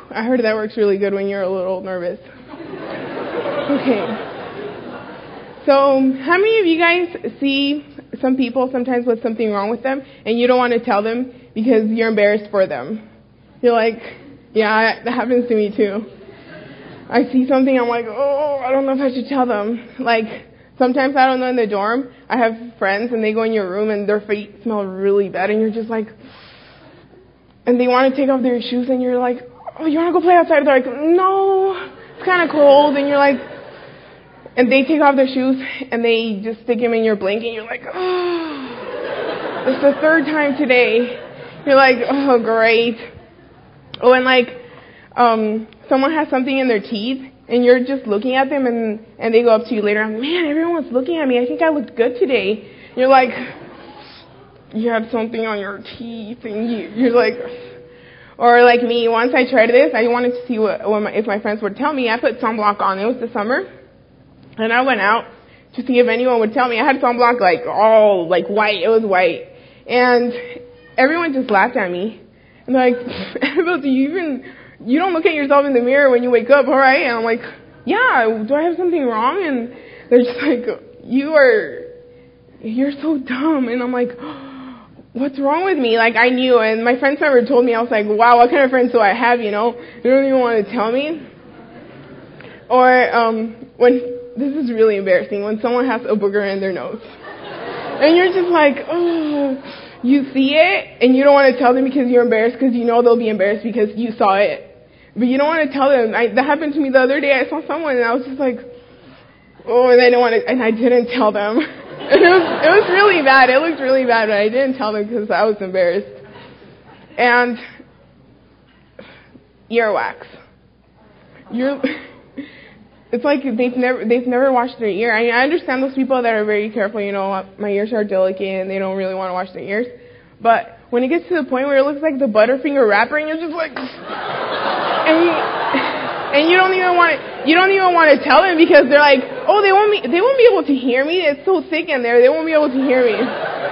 I heard that works really good when you're a little nervous. Okay. So, how many of you guys see some people sometimes with something wrong with them, and you don't want to tell them because you're embarrassed for them? You're like, yeah, that happens to me too. I see something, I'm like, oh, I don't know if I should tell them. Like, sometimes, I don't know, in the dorm, I have friends, and they go in your room, and their feet smell really bad, and you're just like, and they want to take off their shoes, and you're like, oh, you want to go play outside? They're like, no, it's kind of cold, and you're like, and they take off their shoes, and they just stick them in your blanket, and you're like, oh, it's the third time today. You're like, oh, great. Oh, and like, someone has something in their teeth, and you're just looking at them, and they go up to you later, and man, everyone's looking at me. I think I looked good today. You're like, you have something on your teeth, and you're like, or like me, once I tried this, I wanted to see if my friends would tell me. I put sunblock on. It was the summer. And I went out to see if anyone would tell me. I had sunblock like all like white. It was white. And everyone just laughed at me. And they're like, Annabelle, you don't look at yourself in the mirror when you wake up, all right? And I'm like, yeah, do I have something wrong? And they're just like, you're so dumb. And I'm like, what's wrong with me? Like, I knew. And my friends never told me. I was like, wow, what kind of friends do I have, you know? They don't even want to tell me. Or this is really embarrassing, when someone has a booger in their nose. And you're just like, oh, you see it, and you don't want to tell them because you're embarrassed, because you know they'll be embarrassed because you saw it. But you don't want to tell them. That happened to me the other day. I saw someone, and I was just like, oh, and I didn't want to, and I didn't tell them. And it was really bad. It looked really bad, but I didn't tell them because I was embarrassed. And earwax. It's like they've never washed their ear. I understand those people that are very careful, you know, my ears are delicate and they don't really want to wash their ears. But when it gets to the point where it looks like the Butterfinger wrapper and you're just like, and you don't even want to tell them because they're like, oh, they won't be able to hear me. It's so thick in there. They won't be able to hear me.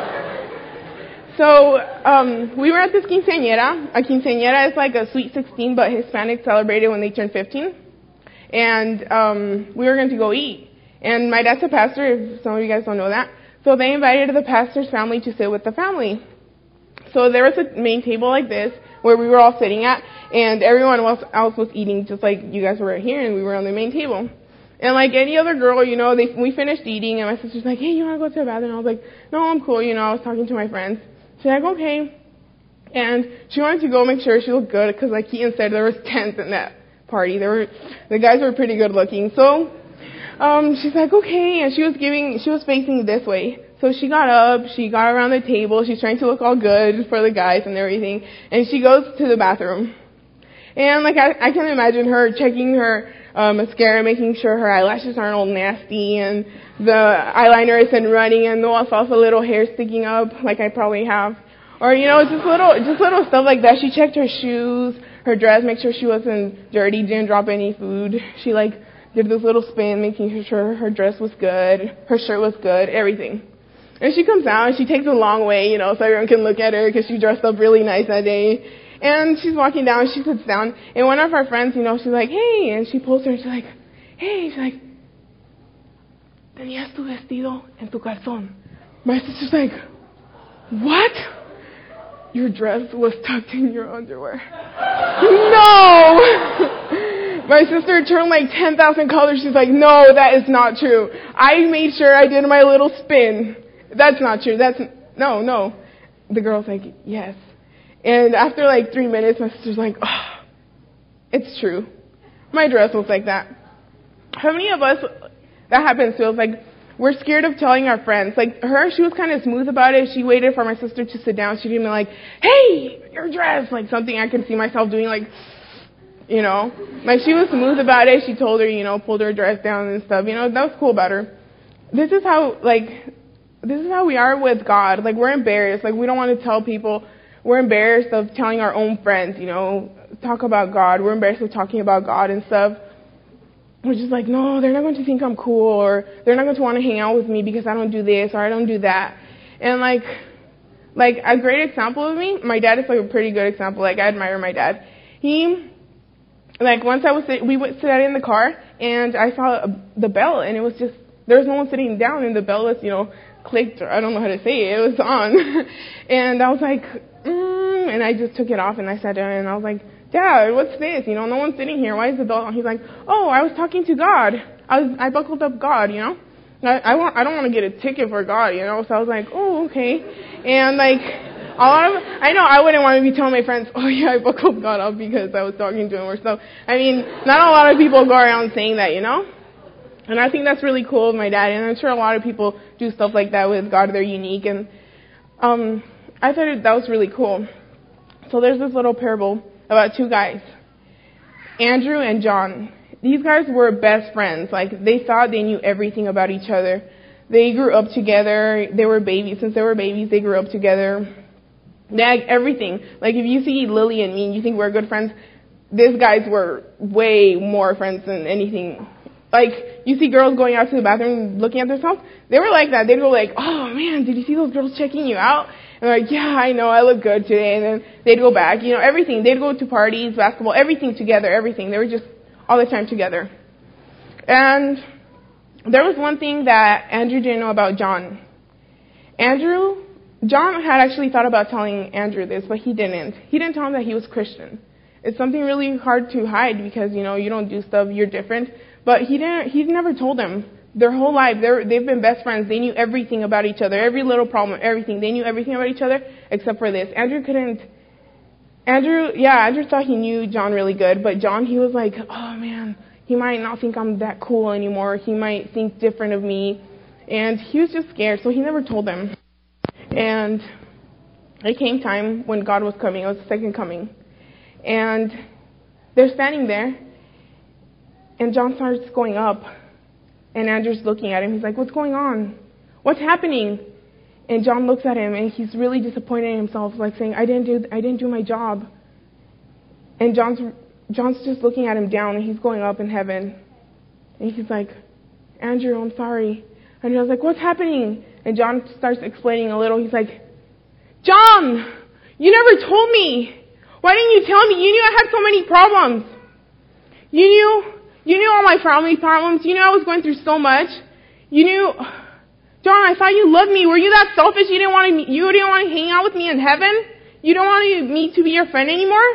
So, we were at this quinceañera. A quinceañera is like a sweet 16, but Hispanics celebrated when they turn 15. And we were going to go eat. And my dad's a pastor, if some of you guys don't know that. So they invited the pastor's family to sit with the family. So there was a main table like this where we were all sitting at, and everyone else was eating just like you guys were here, and we were on the main table. And like any other girl, you know, we finished eating, and my sister's like, hey, you want to go to the bathroom? And I was like, no, I'm cool, you know, I was talking to my friends. She's like, okay. And she wanted to go make sure she looked good, because like Keaton said, there was tents in that party. The guys were pretty good looking. So she's like, okay, and she was facing this way. So she got up, she got around the table, she's trying to look all good for the guys and everything, and she goes to the bathroom. And like I can imagine her checking her mascara, making sure her eyelashes aren't all nasty and the eyeliner isn't running and no alfalfa little hair sticking up like I probably have. Or, you know, just little stuff like that. She checked her shoes, her dress, make sure she wasn't dirty, didn't drop any food. She like did this little spin, making sure her dress was good, her shirt was good, everything. And she comes out and she takes a long way, you know, so everyone can look at her because she dressed up really nice that day. And she's walking down, she sits down, and one of our friends, you know, she's like, hey, and she pulls her and she's like, hey, she's like, tenías tu vestido en tu calzón. My sister's like, what? Your dress was tucked in your underwear. No! My sister turned like 10,000 colors. She's like, no, that is not true. I made sure I did my little spin. That's not true. No. The girl's like, yes. And after like 3 minutes, my sister's like, oh, it's true. My dress was like that. How many of us that happens to us? Like, we're scared of telling our friends. Like, she was kind of smooth about it. She waited for my sister to sit down. She didn't be like, hey, your dress. Like, something I can see myself doing, like, you know. Like, she was smooth about it. She told her, you know, pulled her dress down and stuff. You know, that was cool about her. This is how we are with God. Like, we're embarrassed. Like, we don't want to tell people. We're embarrassed of telling our own friends, you know, talk about God. We're embarrassed of talking about God and stuff. We're just like, no, they're not going to think I'm cool, or they're not going to want to hang out with me because I don't do this or I don't do that. And like a great example of me, my dad is like a pretty good example. Like, I admire my dad. He like once we went sat in the car, and I saw the bell, and it was just, there was no one sitting down, and the bell was, clicked, or I don't know how to say it. It was on. And I was like, and I just took it off, and I sat down, and I was like, Dad, what's this? No one's sitting here. Why is the bell on? He's like, oh, I was talking to God. I buckled up God, I don't want to get a ticket for God, So I was like, oh, okay. And like, I know I wouldn't want to be telling my friends, oh yeah, I buckled God up because I was talking to him or stuff. I mean, not a lot of people go around saying that, And I think that's really cool with my dad, and I'm sure a lot of people do stuff like that with God. They're unique, and I thought that was really cool. So there's this little parable about two guys, Andrew and John. These guys were best friends. Like, they thought they knew everything about each other. They grew up together. They were babies. Since they were babies, they grew up together. They had everything. Like, if you see Lily and me and you think we're good friends, these guys were way more friends than anything. Like, you see girls going out to the bathroom looking at themselves, they were like that. They'd go like, oh man, did you see those girls checking you out? And they're like, yeah, I know, I look good today. And then they'd go back, everything. They'd go to parties, basketball, everything together, everything. They were just all the time together. And there was one thing that Andrew didn't know about John. John had actually thought about telling Andrew this, but he didn't. He didn't tell him that he was Christian. It's something really hard to hide because, you don't do stuff, you're different. But he never told them. Their whole life, they've been best friends. They knew everything about each other, every little problem, everything. They knew everything about each other except for this. Andrew thought he knew John really good, but John, he was like, oh man, he might not think I'm that cool anymore. He might think different of me. And he was just scared, so he never told them. And it came time when God was coming. It was the second coming. And they're standing there, and John starts going up, and Andrew's looking at him. He's like, what's going on? What's happening? And John looks at him, and he's really disappointed in himself, like saying, I didn't do my job. And John's just looking at him down, and he's going up in heaven. And he's like, Andrew, I'm sorry. And John's like, what's happening? And John starts explaining a little. He's like, John, you never told me. Why didn't you tell me? You knew I had so many problems. You knew all my family problems. You knew I was going through so much. You knew, John, I thought you loved me. Were you that selfish? You didn't want to hang out with me in heaven? You don't want me to be your friend anymore?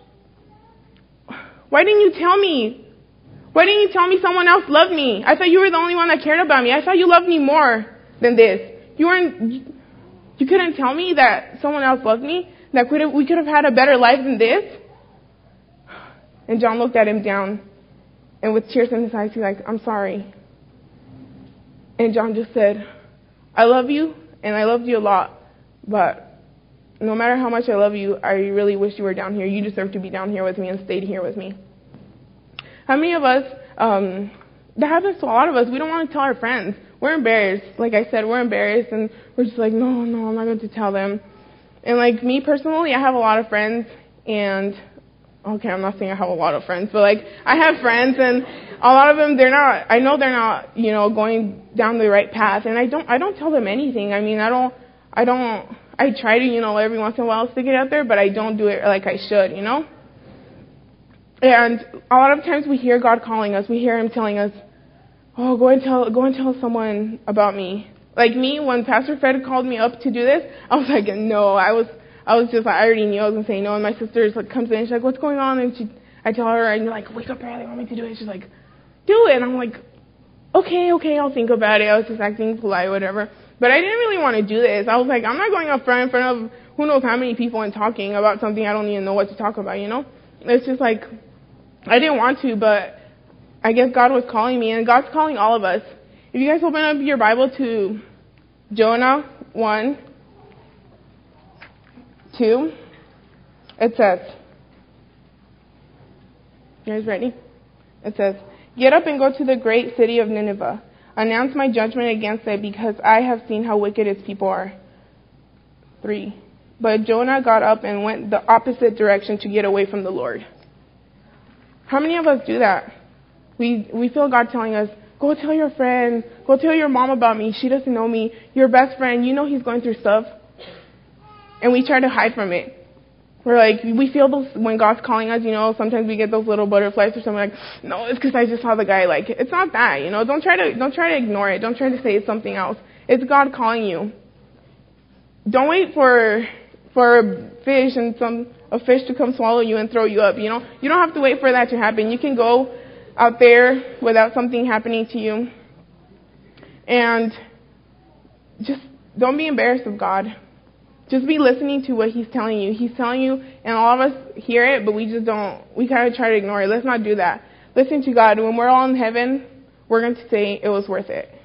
Why didn't you tell me? Why didn't you tell me someone else loved me? I thought you were the only one that cared about me. I thought you loved me more than this. You couldn't tell me that someone else loved me? That we could have had a better life than this? And John looked at him down, and with tears in his eyes, he's like, I'm sorry. And John just said, I love you, and I loved you a lot, but no matter how much I love you, I really wish you were down here. You deserve to be down here with me and stayed here with me. How many of us, that happens to a lot of us, we don't want to tell our friends. We're embarrassed. Like I said, we're embarrassed, and we're just like, no, I'm not going to tell them. And like me personally, I have a lot of friends, and okay, I'm not saying I have a lot of friends, but like I have friends, and a lot of them, I know they're not, going down the right path, and I don't tell them anything. I mean, I try to, every once in a while stick it out there, but I don't do it like I should, And a lot of times we hear God calling us. We hear Him telling us, oh, go and tell someone about me. Like me, when Pastor Fred called me up to do this, I was like, no, I was just like, I already knew I was going to say no. And my sister comes in, she's like, what's going on? And I tell her, and you're like, wake up early, want me to do it? She's like, do it. And I'm like, okay, I'll think about it. I was just acting polite, whatever. But I didn't really want to do this. I was like, I'm not going up front in front of who knows how many people and talking about something I don't even know what to talk about, It's just like, I didn't want to, but I guess God was calling me, and God's calling all of us. If you guys open up your Bible to Jonah 1, 2, it says, you guys ready? It says, get up and go to the great city of Nineveh. Announce my judgment against it, because I have seen how wicked its people are. 3, but Jonah got up and went the opposite direction to get away from the Lord. How many of us do that? We feel God telling us, go tell your friend, go tell your mom about me. She doesn't know me. Your best friend, He's going through stuff. And we try to hide from it. We're like, we feel those, when God's calling us, sometimes we get those little butterflies or something like, no, it's because I just saw the guy. Like, it's not that, Don't try to ignore it. Don't try to say it's something else. It's God calling you. Don't wait for a fish a fish to come swallow you and throw you up, You don't have to wait for that to happen. You can go out there without something happening to you. And just don't be embarrassed of God. Just be listening to what He's telling you. He's telling you, and all of us hear it, but we kind of try to ignore it. Let's not do that. Listen to God. When we're all in heaven, we're going to say it was worth it.